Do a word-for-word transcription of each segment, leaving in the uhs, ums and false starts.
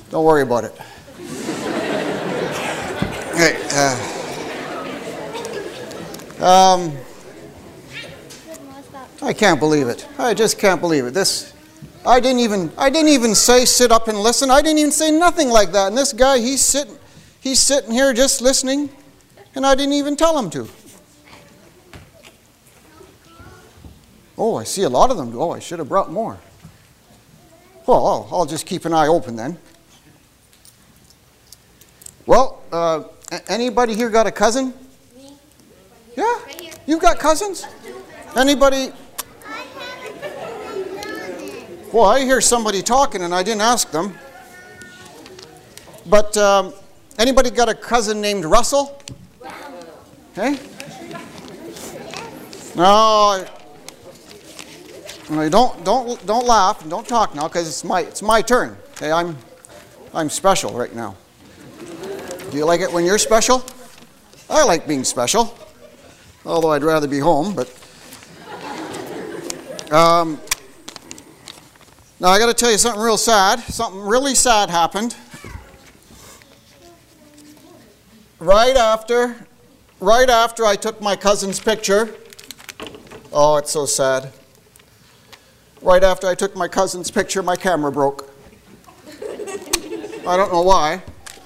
Don't worry about it. Okay. Uh, um, I can't believe it. I just can't believe it. This, I didn't even, I didn't even say sit up and listen. I didn't even say nothing like that. And this guy, he's sitting, he's sitting here just listening, and I didn't even tell him to. Oh, I see a lot of them. Oh, I should have brought more. Well, I'll, I'll just keep an eye open then. Well, uh, anybody here got a cousin? Me. Yeah? Right here. You've got cousins? Anybody? Well, I hear somebody talking and I didn't ask them. But um, anybody got a cousin named Russell? Okay? No, no, don't don't don't laugh and don't talk now because it's my it's my turn. Okay, I'm I'm special right now. Do you like it when you're special? I like being special, although I'd rather be home. But um, now I got to tell you something real sad. Something really sad happened right after, right after I took my cousin's picture. Oh, it's so sad. Right after I took my cousin's picture, my camera broke. I don't know why.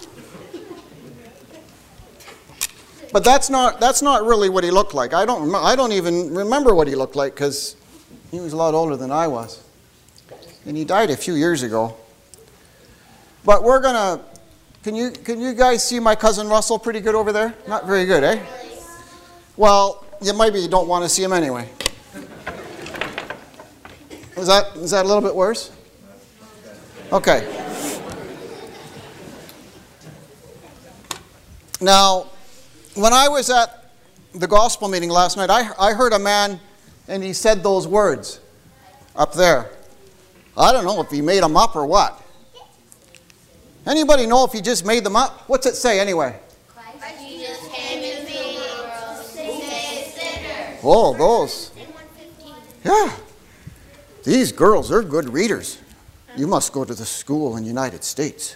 But that's not that's not really what he looked like. I don't I don't even remember what he looked like because he was a lot older than I was. And he died a few years ago. But we're gonna can you can you guys see my cousin Russell pretty good over there? Not very good, eh? Well, you maybe don't want to see him anyway. Is that is that a little bit worse? Okay. Now, when I was at the gospel meeting last night, I, I heard a man, and he said those words up there. I don't know if he made them up or what. Anybody know if he just made them up? What's it say anyway? Christ Jesus came into the world to save sinners. Oh, those. Yeah. These girls are good readers. You must go to the school in the United States.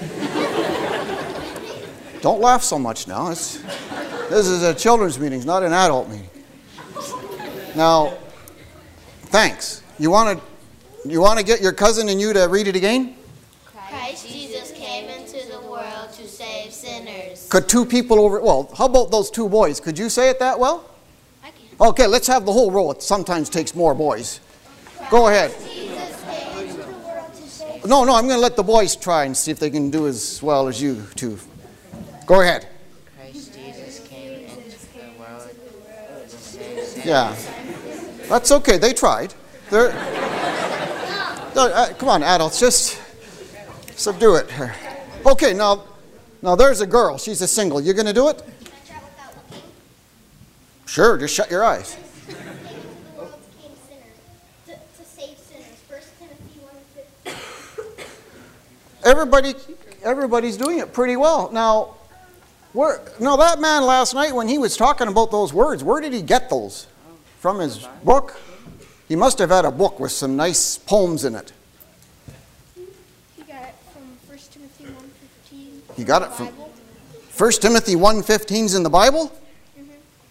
Don't laugh so much now. It's, this is a children's meeting, not an adult meeting. Now, thanks. You want to you want to get your cousin and you to read it again? Christ Jesus came into the world to save sinners. Could two people over... Well, how about those two boys? Could you say it that well? I can. Okay, let's have the whole row. It sometimes takes more boys. Go ahead. Jesus came into the world to save No, no, I'm going to let the boys try and see if they can do as well as you two. Go ahead. Christ Jesus came into the world to save sinners. Yeah. That's okay. They tried. They're... No, uh, come on, adults. Just subdue it. Okay, now, now there's a girl. She's a single. You going to do it? Sure, just shut your eyes. Everybody, everybody's doing it pretty well. Now, where, now that man last night when he was talking about those words, where did he get those? From his book? He must have had a book with some nice poems in it. He got it from First Timothy one fifteen. He got it from First Timothy one fifteen's in the Bible? Mm-hmm.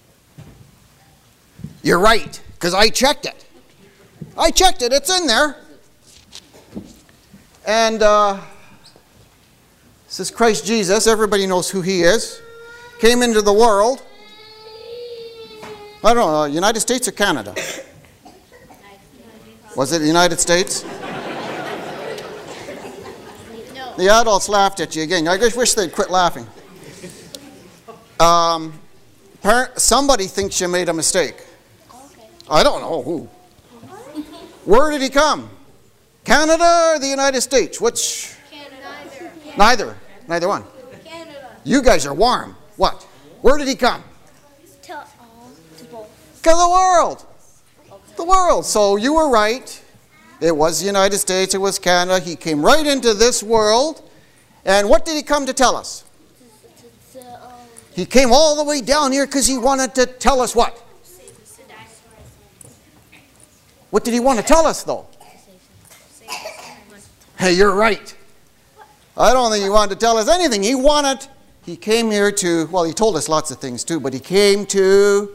You're right, because I checked it. I checked it. It's in there. And uh, this is Christ Jesus. Everybody knows who he is. Came into the world. I don't know, United States or Canada? Was it the United States? No. The adults laughed at you again. I just wish they'd quit laughing. Um, parent, somebody thinks you made a mistake. Okay. I don't know who. Where did he come? Canada or the United States? Which? Canada. Neither. Neither one. Canada. You guys are warm. What? Where did he come? To all, to both. To the world. The world. So you were right. It was the United States. It was Canada. He came right into this world. And what did he come to tell us? To, to, um, He came all the way down here because he wanted to tell us what? What did he want to tell us, though? Hey, you're right. I don't think he wanted to tell us anything. He wanted, he came here to, well, he told us lots of things too, but he came to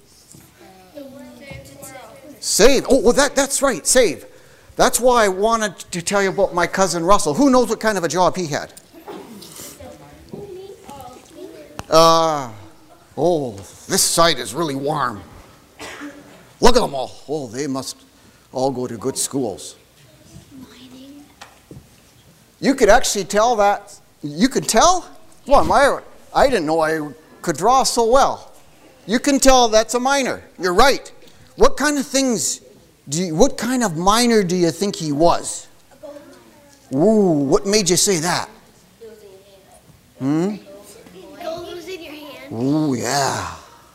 save. Oh, well, that, that's right, save. That's why I wanted to tell you about my cousin Russell. Who knows what kind of a job he had? Uh, oh, this side is really warm. Look at them all. Oh, they must all go to good schools. You could actually tell that. You could tell? Well, my, I didn't know I could draw so well. You can tell that's a miner. You're right. What kind of things, do you, what kind of miner do you think he was? Ooh, what made you say that? Hmm? Gold was in your hand. Ooh, yeah.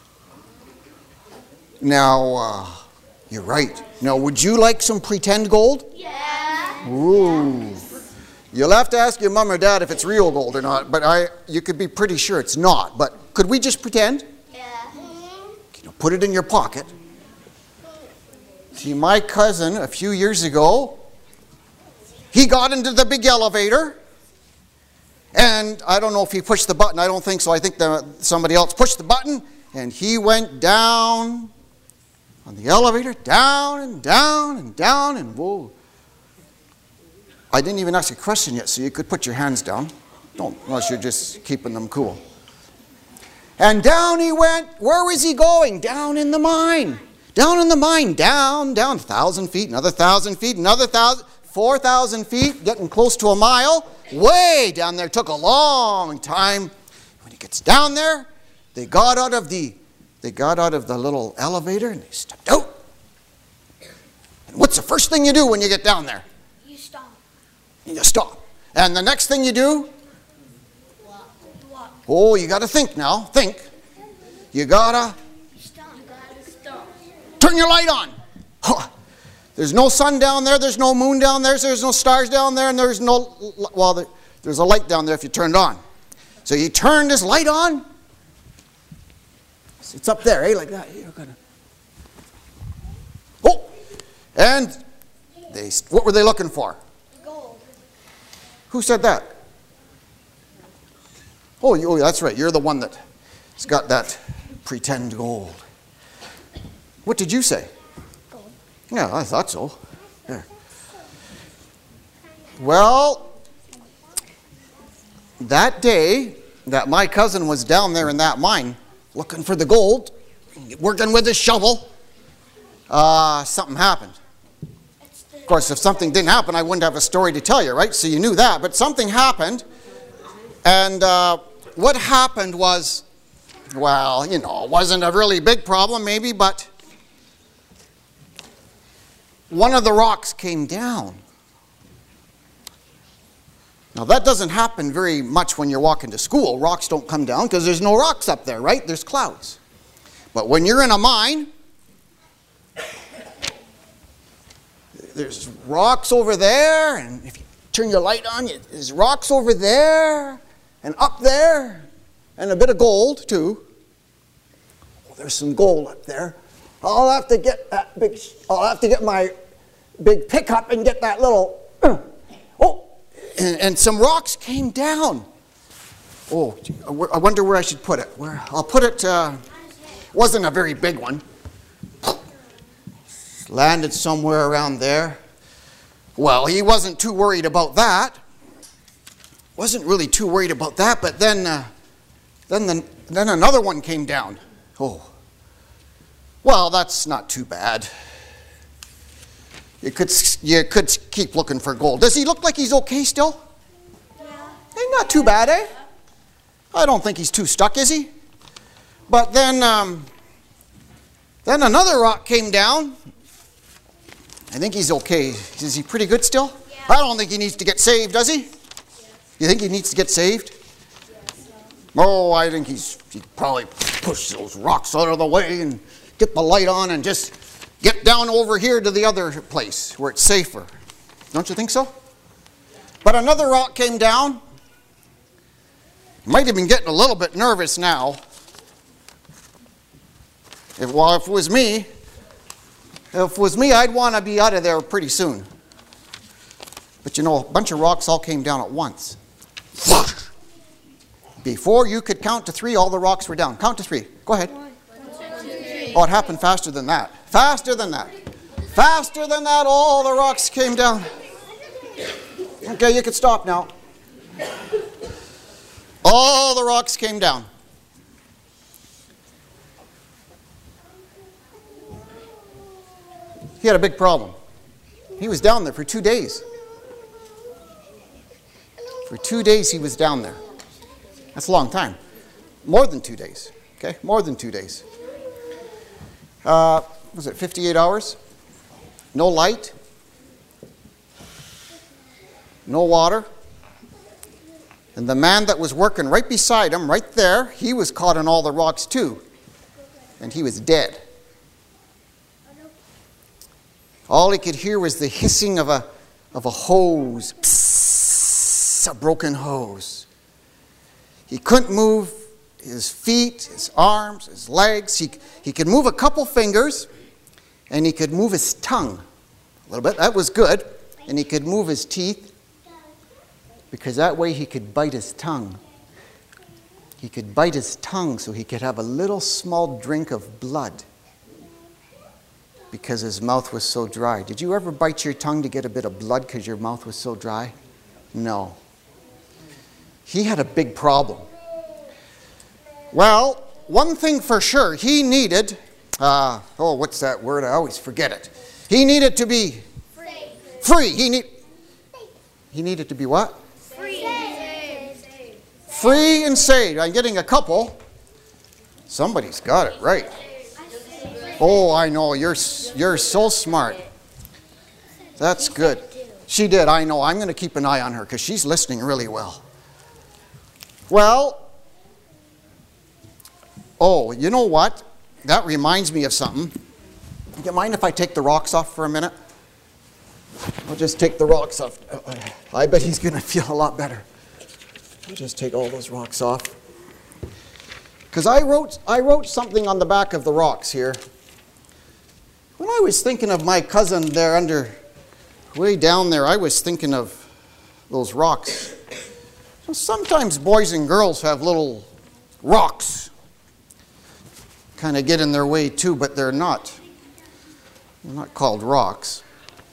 Now, uh, you're right. Now, would you like some pretend gold? Yeah. Ooh. You'll have to ask your mom or dad if it's real gold or not, but I, you could be pretty sure it's not. But could we just pretend? Yeah. You know, put it in your pocket. See, my cousin, a few years ago, he got into the big elevator, and I don't know if he pushed the button. I don't think so. I think the, somebody else pushed the button, and he went down on the elevator, down and down and down, and whoa. I didn't even ask a question yet, so you could put your hands down. Don't, unless you're just keeping them cool. And down he went. Where was he going? Down in the mine. Down in the mine. Down, down. Thousand feet, another thousand feet, another thousand, four thousand feet, getting close to a mile. Way down there. Took a long time. When he gets down there, they got out of the, they got out of the little elevator and they stepped out. And what's the first thing you do when you get down there? You stop. And the next thing you do? Walk. Oh, you got to think now. Think. You got to Stop. You gotta stop. turn your light on. Huh. There's no sun down there. There's no moon down there. There's no stars down there. And there's no, well, there's a light down there if you turn it on. So you turn this light on. It's up there, eh? Like that. You're gonna. Oh! And they, what were they looking for? Who said that? Oh, you, oh, that's right. You're the one that's got that pretend gold. What did you say? Gold. Yeah, I thought so. There. Well, that day that my cousin was down there in that mine looking for the gold, working with his shovel, uh, something happened. Of course, if something didn't happen, I wouldn't have a story to tell you, right? So you knew that. But something happened. And uh, what happened was, well, you know, it wasn't a really big problem maybe, but one of the rocks came down. Now, that doesn't happen very much when you're walking to school. Rocks don't come down because there's no rocks up there, right? There's clouds. But when you're in a mine, there's rocks over there, and if you turn your light on, there's rocks over there, and up there, and a bit of gold, too. Oh, there's some gold up there. I'll have to get that big, I'll have to get my big pickup and get that little, uh, oh, and, and some rocks came down. Oh, I wonder where I should put it. Where I'll put it, uh, wasn't a very big one. Landed somewhere around there. Well, he wasn't too worried about that. Wasn't really too worried about that, but then, uh, then, the, then another one came down. Oh, well, that's not too bad. You could, you could keep looking for gold. Does he look like he's okay still? Yeah. Hey, not too bad, eh? I don't think he's too stuck, is he? But then, um, then another rock came down. I think he's okay. Is he pretty good still? Yeah. I don't think he needs to get saved, does he? Yes. You think he needs to get saved? Yes. Oh, I think he's he probably push those rocks out of the way and get the light on and just get down over here to the other place where it's safer. Don't you think so? But another rock came down. Might have been getting a little bit nervous now. If, well, if it was me, if it was me, I'd want to be out of there pretty soon. But you know, a bunch of rocks all came down at once. Before you could count to three, all the rocks were down. Count to three. Go ahead. Oh, it happened faster than that. Faster than that. Faster than that, all the rocks came down. Okay, you can stop now. All the rocks came down. He had a big problem. He was down there for two days. For two days he was down there. That's a long time. More than two days. Okay, more than two days. Uh, was it fifty-eight hours? No light. No water. And the man that was working right beside him, right there, he was caught in all the rocks too. And he was dead. All he could hear was the hissing of a, of a hose. Psst, a broken hose. He couldn't move his feet, his arms, his legs. He, he could move a couple fingers, and he could move his tongue a little bit. That was good. And he could move his teeth, because that way he could bite his tongue. He could bite his tongue so he could have a little small drink of blood, because his mouth was so dry. Did you ever bite your tongue to get a bit of blood because your mouth was so dry? No. He had a big problem. Well, one thing for sure, he needed, uh, oh, what's that word? I always forget it. He needed to be Free. free. He, need, he needed to be what? Free. Free and saved. I'm getting a couple. Somebody's got it right. Oh, I know. You're, you're so smart. That's good. She did. I know. I'm going to keep an eye on her because she's listening really well. Well, oh, you know what? That reminds me of something. Do you mind if I take the rocks off for a minute? I'll just take the rocks off. I bet he's going to feel a lot better. I'll just take all those rocks off. Because I wrote, I wrote something on the back of the rocks here. When I was thinking of my cousin there under, way down there, I was thinking of those rocks. So sometimes boys and girls have little rocks. Kind of get in their way too, but they're not. They're not called rocks.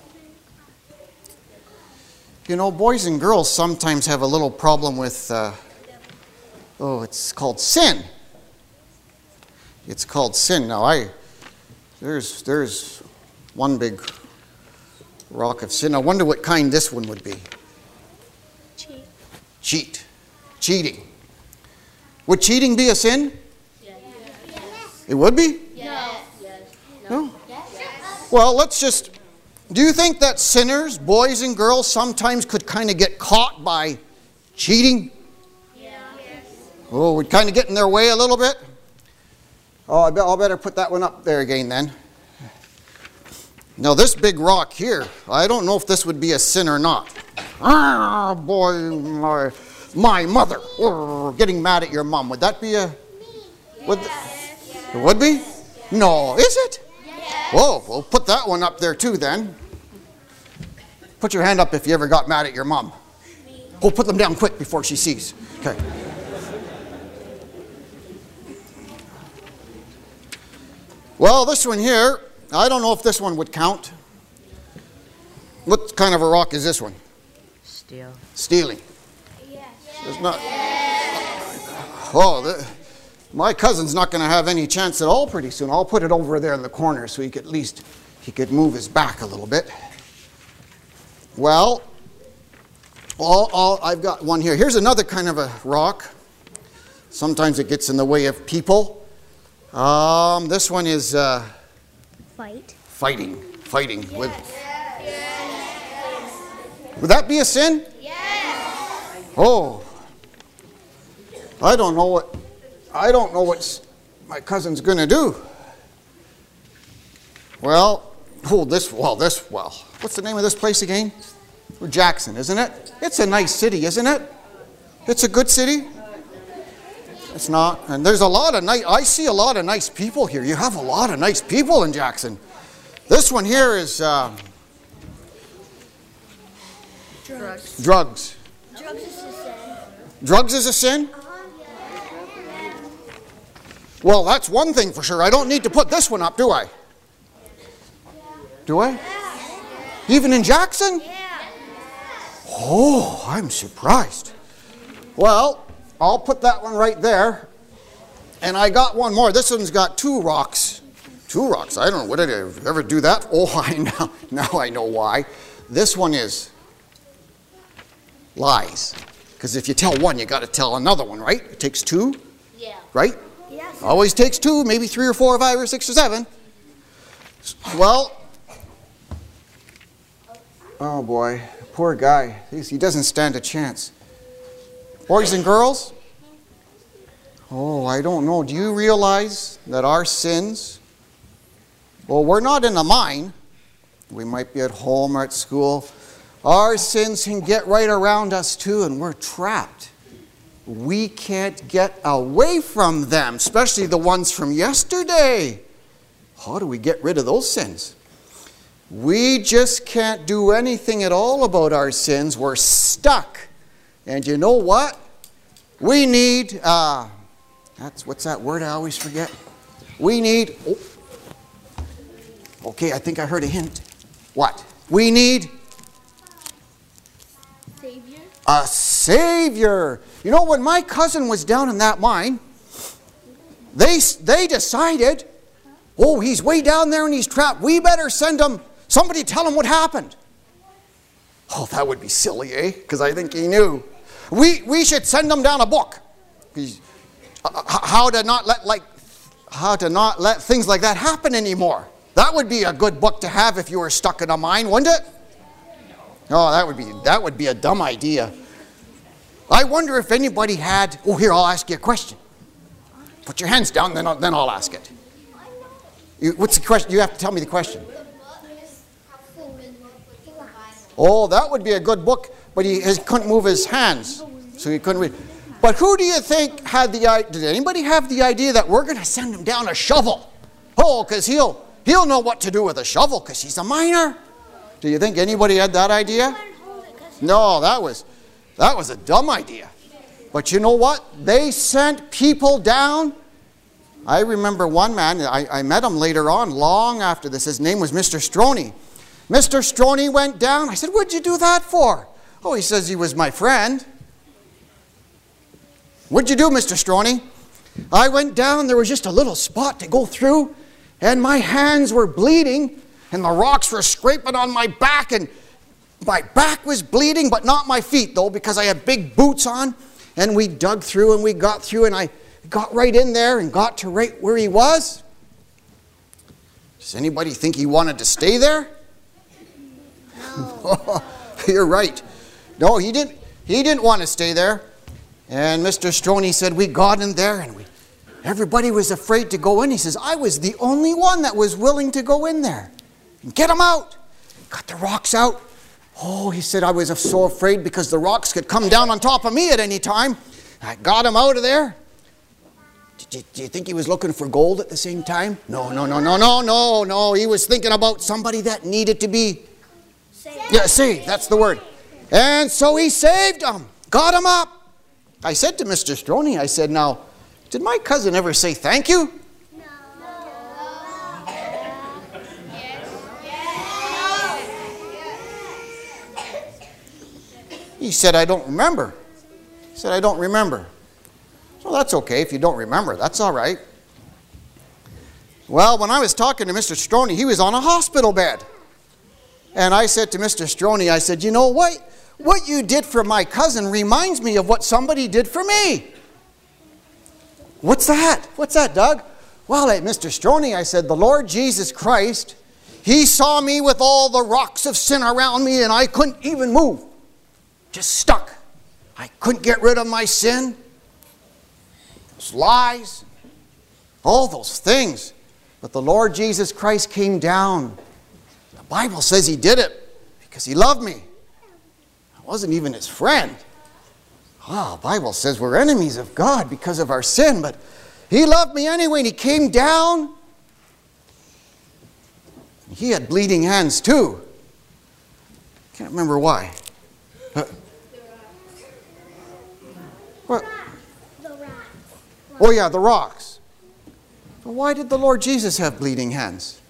You know, boys and girls sometimes have a little problem with, uh, oh, it's called sin. It's called sin. Now, I, there's, there's one big rock of sin. I wonder what kind this one would be. Cheat. Cheat. Cheating. Would cheating be a sin? Yes. It would be? Yes. No? Well, let's just... Do you think that sinners, boys and girls, sometimes could kind of get caught by cheating? Yes. Oh, would kind of get in their way a little bit? Oh, I bet I'll better put that one up there again then. Now, this big rock here, I don't know if this would be a sin or not. Ah, boy, my, my mother, oh, getting mad at your mom. Would that be a... Would Yes. It would be? No, is it? Yes. Whoa, we'll put that one up there too then. Put your hand up if you ever got mad at your mom. Oh, put them down quick before she sees. Okay. Well, this one here, I don't know if this one would count. What kind of a rock is this one? Steel. Stealing. Yes. There's not. Oh, the, my cousin's not going to have any chance at all pretty soon. I'll put it over there in the corner so he could at least he could move his back a little bit. Well, all, all I've got one here. Here's another kind of a rock. Sometimes it gets in the way of people. Um, this one is uh, Fight. fighting. Fighting with. Would that be a sin? Yes. Oh, I don't know what I don't know what my cousin's going to do. Well, oh, this well, this well. What's the name of this place again? Jackson, isn't it? It's a nice city, isn't it? It's a good city. It's not, and there's a lot of nice. I see a lot of nice people here. You have a lot of nice people in Jackson. This one here is uh, Drugs. drugs. Drugs is a sin. Drugs is a sin? Well, that's one thing for sure. I don't need to put this one up, do I? Do I? Even in Jackson? Oh, I'm surprised. Well, I'll put that one right there. And I got one more. This one's got two rocks. Two rocks. I don't know. What did I ever do that? Oh, I know. Now I know why. This one is lies. Because if you tell one, you got to tell another one, right? It takes two. Yeah. Right? Yes. Always takes two, maybe three or four or five or six or seven. Well, oh boy, poor guy. He doesn't stand a chance. Boys and girls, oh, I don't know. Do you realize that our sins, well, we're not in a mine. We might be at home or at school. Our sins can get right around us too, and we're trapped. We can't get away from them, especially the ones from yesterday. How do we get rid of those sins? We just can't do anything at all about our sins. We're stuck. And you know what? We need, uh, that's, what's that word I always forget? We need, oh, okay, I think I heard a hint. What? We need Savior. a Savior. You know, when my cousin was down in that mine, they, they decided, oh, he's way down there and he's trapped. We better send him, somebody tell him what happened. Oh, that would be silly, eh? Because I think he knew. We, we should send him down a book. He's, uh, how to not let like how to not let things like that happen anymore. That would be a good book to have if you were stuck in a mine, wouldn't it? Oh, that would be that would be a dumb idea. I wonder if anybody had. Oh, here, I'll ask you a question. Put your hands down, then I'll, then I'll ask it. You, what's the question? You have to tell me the question. Oh, that would be a good book, but he, he couldn't move his hands, so he couldn't read. But who do you think had the idea? Did anybody have the idea that we're going to send him down a shovel? Oh, because he'll he'll know what to do with a shovel because he's a miner. Do you think anybody had that idea? No, that was that was a dumb idea. But you know what? They sent people down. I remember one man. I, I met him later on, long after this. His name was Mister Stroney. Mister Stroney went down. I said, what'd you do that for? Oh, he says he was my friend. What'd you do, Mister Stroney? I went down. There was just a little spot to go through, and my hands were bleeding, and the rocks were scraping on my back, and my back was bleeding, but not my feet, though, because I had big boots on. And we dug through, and we got through, and I got right in there and got to right where he was. Does anybody think he wanted to stay there? No. You're right. No, he didn't. He didn't want to stay there. And Mister Stroney said, we got in there, and we, everybody was afraid to go in. He says, I was the only one that was willing to go in there. And get him out. Got the rocks out. Oh, he said, I was so afraid because the rocks could come down on top of me at any time. I got him out of there. Do you, do you think he was looking for gold at the same time? No, no, no, no, no, no, no. He was thinking about somebody that needed to be saved. Yeah, saved. That's the word. And so he saved him. Got him up. I said to Mister Stroney, I said, now, did my cousin ever say thank you? No. He said, I don't remember. He said, I don't remember. So that's okay if you don't remember. That's all right. Well, when I was talking to Mister Stroney, he was on a hospital bed. And I said to Mister Stroney, I said, you know what? What you did for my cousin reminds me of what somebody did for me. What's that? What's that, Doug? Well, hey, Mister Stroney, I said, the Lord Jesus Christ, He saw me with all the rocks of sin around me, and I couldn't even move. Just stuck. I couldn't get rid of my sin. Those lies. All those things. But the Lord Jesus Christ came down. The Bible says He did it because He loved me. I wasn't even His friend. Oh, the Bible says we're enemies of God because of our sin, but He loved me anyway, and He came down. He had bleeding hands too. Can't remember why. What? The rocks. Oh yeah, the rocks. But why did the Lord Jesus have bleeding hands?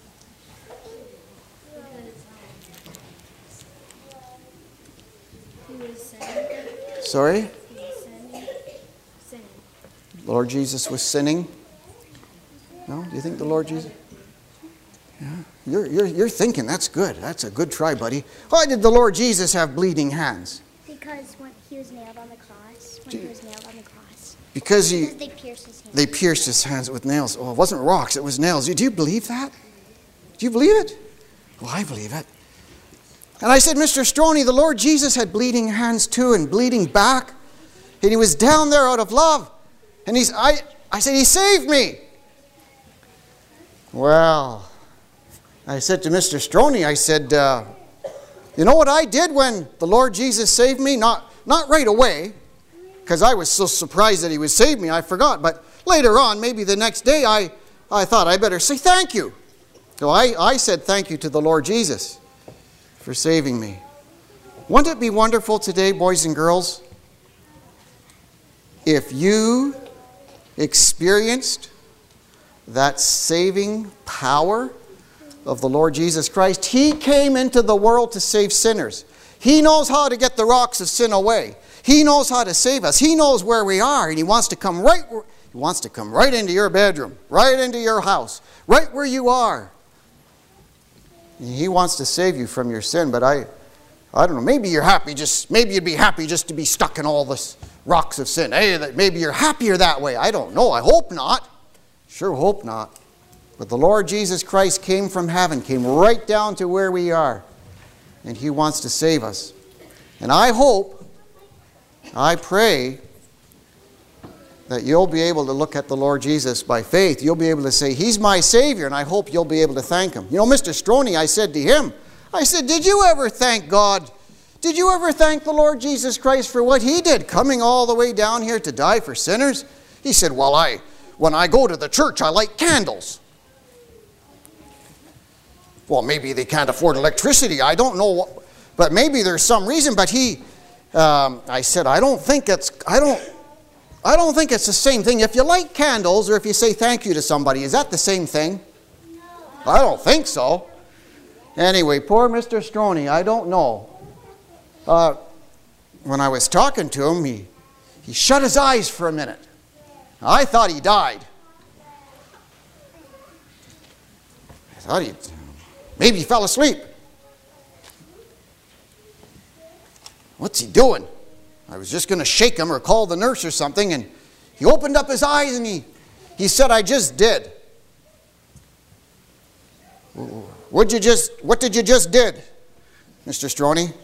He was sinning. Sorry? He was sinning. Sinning. Lord Jesus was sinning? No? Do you think the Lord Jesus? Yeah. You're, you're, you're thinking, that's good. That's a good try, buddy. Why did the Lord Jesus have bleeding hands? Because when he was nailed on the cross, when he was nailed on the cross. Because he, Because they pierced his hands. they pierced his hands with nails. Oh, it wasn't rocks, it was nails. Do you believe that? Do you believe it? Well, I believe it. And I said, Mister Stroney, the Lord Jesus had bleeding hands too and bleeding back. And he was down there out of love. And he's, I, I said, he saved me. Well, I said to Mister Stroney, I said, uh, you know what I did when the Lord Jesus saved me? Not, not right away, because I was so surprised that he would save me, I forgot. But later on, maybe the next day, I, I thought I better say thank you. So I, I said thank you to the Lord Jesus for saving me. Wouldn't it be wonderful today, boys and girls, if you experienced that saving power of the Lord Jesus Christ? He came into the world to save sinners. He knows how to get the rocks of sin away. He knows how to save us. He knows where we are, and he wants to come right he wants to come right into your bedroom, right into your house, right where you are. And he wants to save you from your sin, but I I don't know, maybe you're happy just maybe you'd be happy just to be stuck in all this rocks of sin. Hey, maybe you're happier that way. I don't know. I hope not. Sure hope not. But the Lord Jesus Christ came from heaven, came right down to where we are. And he wants to save us. And I hope, I pray, that you'll be able to look at the Lord Jesus by faith. You'll be able to say, he's my Savior, and I hope you'll be able to thank him. You know, Mister Stroney, I said to him, I said, did you ever thank God? Did you ever thank the Lord Jesus Christ for what he did, coming all the way down here to die for sinners? He said, well, I... when I go to the church, I light candles. Well, maybe they can't afford electricity. I don't know. What, but maybe there's some reason. But he, um, I said, I don't think it's, I don't, I don't think it's the same thing. If you light candles or if you say thank you to somebody, is that the same thing? No. I don't think so. Anyway, poor Mister Stroney, I don't know. Uh, when I was talking to him, he, he shut his eyes for a minute. I thought he died. I thought he, maybe he fell asleep. What's he doing? I was just going to shake him or call the nurse or something, and he opened up his eyes and he, he said, I just did. What'd you just, what did you just did, Mister Stroney?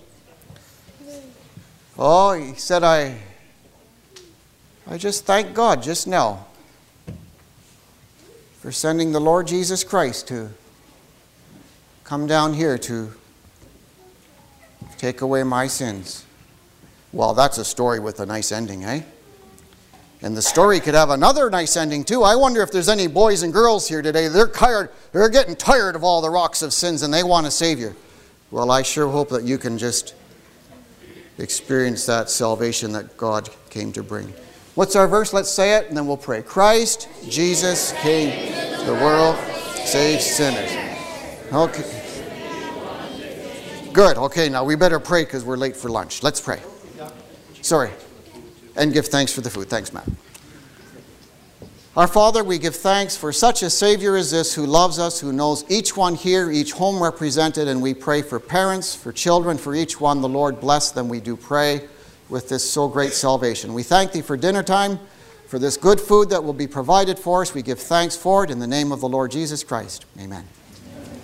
Oh, he said, I... I just thank God just now for sending the Lord Jesus Christ to come down here to take away my sins. Well, that's a story with a nice ending, eh? And the story could have another nice ending too. I wonder if there's any boys and girls here today. They're tired. They're getting tired of all the rocks of sins and they want a Savior. Well, I sure hope that you can just experience that salvation that God came to bring. What's our verse? Let's say it and then we'll pray. Christ Jesus came to the world to save sinners. Okay. Good. Okay, now we better pray because we're late for lunch. Let's pray. Sorry. And give thanks for the food. Thanks, Matt. Our Father, we give thanks for such a Savior as this who loves us, who knows each one here, each home represented, and we pray for parents, for children, for each one. The Lord bless them, we do pray, with this so great salvation. We thank Thee for dinner time, for this good food that will be provided for us. We give thanks for it in the name of the Lord Jesus Christ. Amen.